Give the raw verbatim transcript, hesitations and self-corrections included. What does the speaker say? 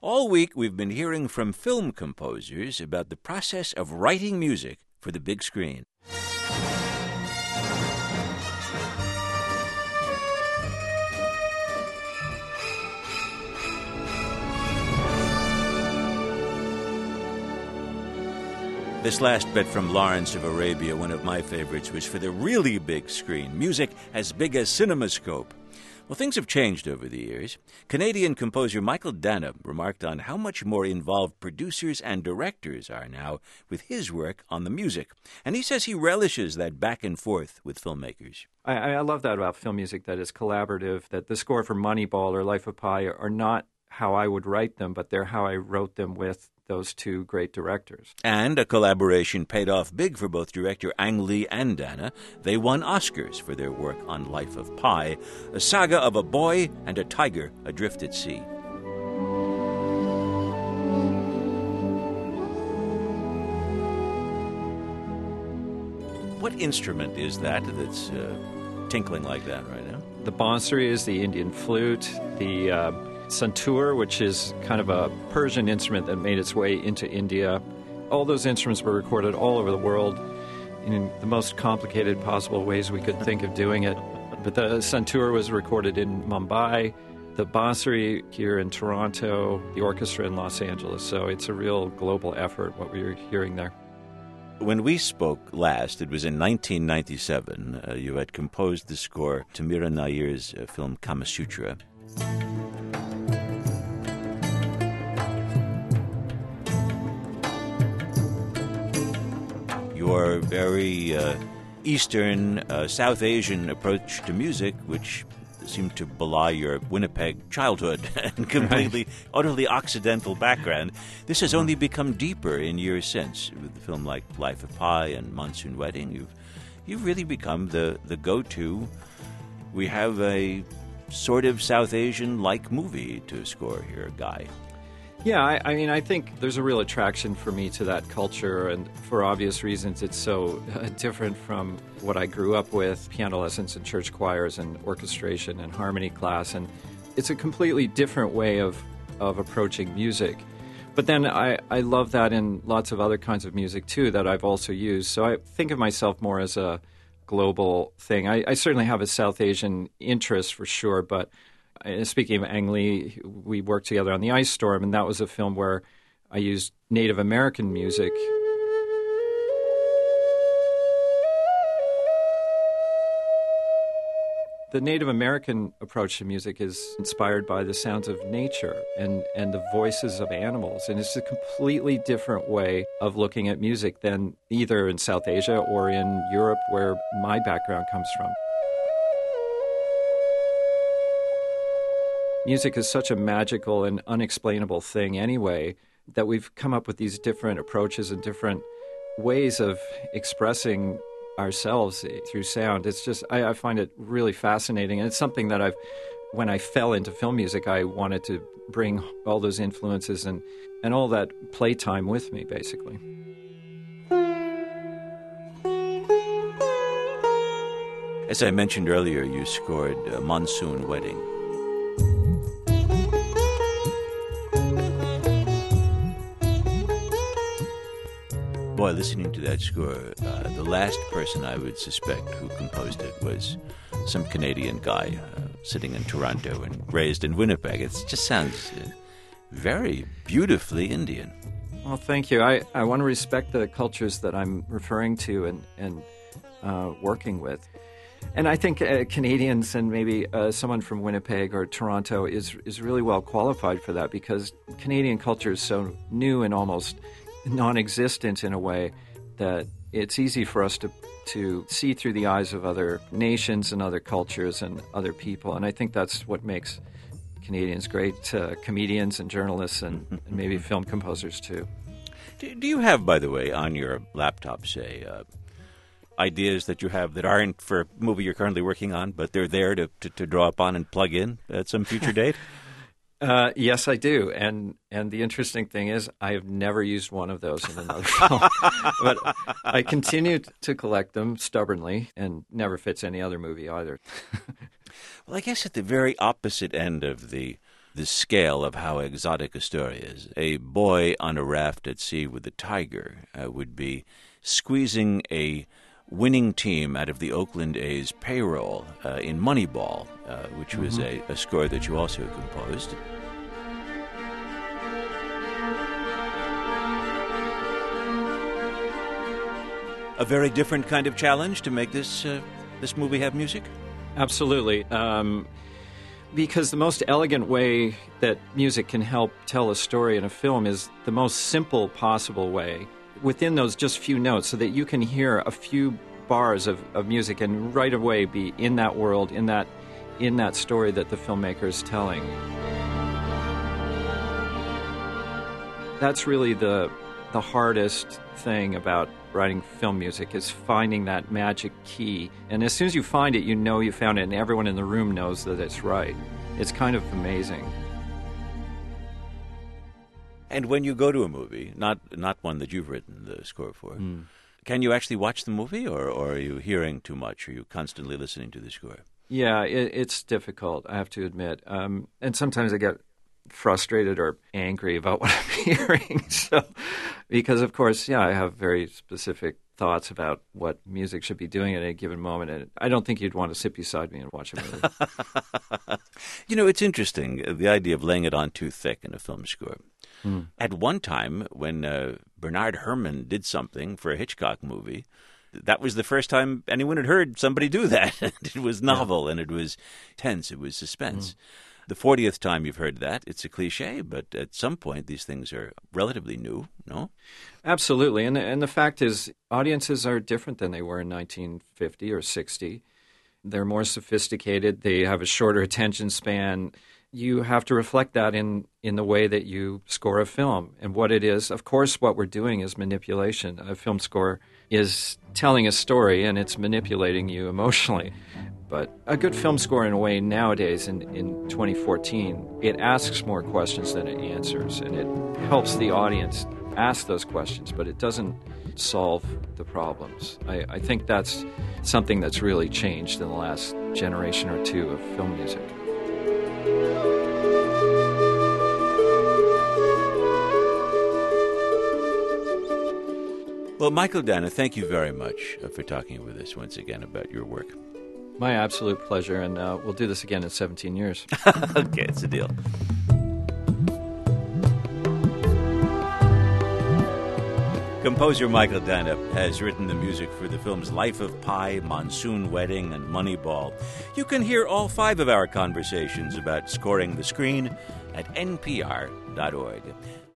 All week, we've been hearing from film composers about the process of writing music for the big screen. This last bit from Lawrence of Arabia, one of my favorites, was for the really big screen, music as big as CinemaScope. Well, things have changed over the years. Canadian composer Michael Dana remarked on how much more involved producers and directors are now with his work on the music. And he says he relishes that back and forth with filmmakers. I, I love that about film music, that it's collaborative, that the score for Moneyball or Life of Pi are not how I would write them, but they're how I wrote them with those two great directors. And a collaboration paid off big for both director Ang Lee and Dana. They won Oscars for their work on Life of Pi, a saga of a boy and a tiger adrift at sea. What instrument is that that's uh, tinkling like that right now? The bansuri is the Indian flute. The uh, santur, which is kind of a Persian instrument that made its way into India. All those instruments were recorded all over the world in the most complicated possible ways we could think of doing it. But the santur was recorded in Mumbai, the bansuri here in Toronto, the orchestra in Los Angeles. So it's a real global effort, what we were hearing there. When we spoke last, it was in nineteen ninety-seven. Uh, you had composed the score to Meera Nair's uh, film Kama Sutra. Your very uh, Eastern, uh, South Asian approach to music, which seemed to belie your Winnipeg childhood and completely, right. utterly Occidental background. This has only become deeper in years since. With a film like Life of Pi and Monsoon Wedding, you've, you've really become the, the go-to. We have a sort of South Asian-like movie to score here, Guy. Yeah, I, I mean, I think there's a real attraction for me to that culture, and for obvious reasons, it's so uh, different from what I grew up with, piano lessons and church choirs and orchestration and harmony class, and it's a completely different way of, of approaching music. But then I, I love that in lots of other kinds of music, too, that I've also used. So I think of myself more as a global thing. I, I certainly have a South Asian interest, for sure, but speaking of Ang Lee, we worked together on The Ice Storm, and that was a film where I used Native American music. The Native American approach to music is inspired by the sounds of nature and, and the voices of animals, and it's a completely different way of looking at music than either in South Asia or in Europe, where my background comes from. Music is such a magical and unexplainable thing anyway, that we've come up with these different approaches and different ways of expressing ourselves through sound. It's just, I, I find it really fascinating. And it's something that I've, when I fell into film music, I wanted to bring all those influences and, and all that playtime with me, basically. As I mentioned earlier, you scored uh, Monsoon Wedding. Boy, listening to that score, uh, the last person I would suspect who composed it was some Canadian guy uh, sitting in Toronto and raised in Winnipeg. It just sounds uh, very beautifully Indian. Well, thank you. I, I want to respect the cultures that I'm referring to and, and uh, working with. And I think uh, Canadians and maybe uh, someone from Winnipeg or Toronto is is really well qualified for that, because Canadian culture is so new and almost non-existent in a way that it's easy for us to to see through the eyes of other nations and other cultures and other people. And I think that's what makes Canadians great uh, comedians and journalists and, and maybe film composers too. Do, do you have, by the way, on your laptop, say, uh, ideas that you have that aren't for a movie you're currently working on, but they're there to, to, to draw upon and plug in at some future date? Uh, yes, I do. And and the interesting thing is I have never used one of those in another film. But I continue to collect them stubbornly, and never fits any other movie either. Well, I guess at the very opposite end of the the scale of how exotic a story is. A boy on a raft at sea with a tiger uh, would be squeezing a winning team out of the Oakland A's payroll uh, in Moneyball, uh, which was mm-hmm. a, a score that you also composed. A very different kind of challenge to make this uh, this movie have music? Absolutely. Um, because the most elegant way that music can help tell a story in a film is the most simple possible way, within those just few notes, so that you can hear a few bars of, of music and right away be in that world, in that in that story that the filmmaker is telling. That's really the the hardest thing about writing film music, is finding that magic key. And as soon as you find it, you know you found it, and everyone in the room knows that it's right. It's kind of amazing. And when you go to a movie, not not one that you've written the score for, mm. can you actually watch the movie, or, or are you hearing too much? Are you constantly listening to the score? Yeah, it, it's difficult, I have to admit. Um, and sometimes I get frustrated or angry about what I'm hearing. So, because of course, yeah, I have very specific thoughts about what music should be doing at any given moment, and I don't think you'd want to sit beside me and watch a movie. You know, it's interesting, the idea of laying it on too thick in a film score. Hmm. At one time, when uh, Bernard Herrmann did something for a Hitchcock movie, that was the first time anyone had heard somebody do that. It was novel, yeah. and it was tense, it was suspense. Hmm. The fortieth time you've heard that, it's a cliche, but at some point these things are relatively new, no? Absolutely. And, and the fact is, audiences are different than they were in nineteen fifty or sixty. They're more sophisticated. They have a shorter attention span. You have to reflect that in, in the way that you score a film. And what it is, of course, what we're doing is manipulation. A film score is telling a story, and it's manipulating you emotionally. But a good film score, in a way, nowadays, in, in twenty fourteen, it asks more questions than it answers, and it helps the audience ask those questions, but it doesn't solve the problems. I, I think that's something that's really changed in the last generation or two of film music. Well, Michael Danna, thank you very much for talking with us once again about your work. My absolute pleasure, and uh, we'll do this again in seventeen years. Okay, it's a deal. Composer Michael Danna has written the music for the films Life of Pi, Monsoon Wedding, and Moneyball. You can hear all five of our conversations about scoring the screen at N P R dot org.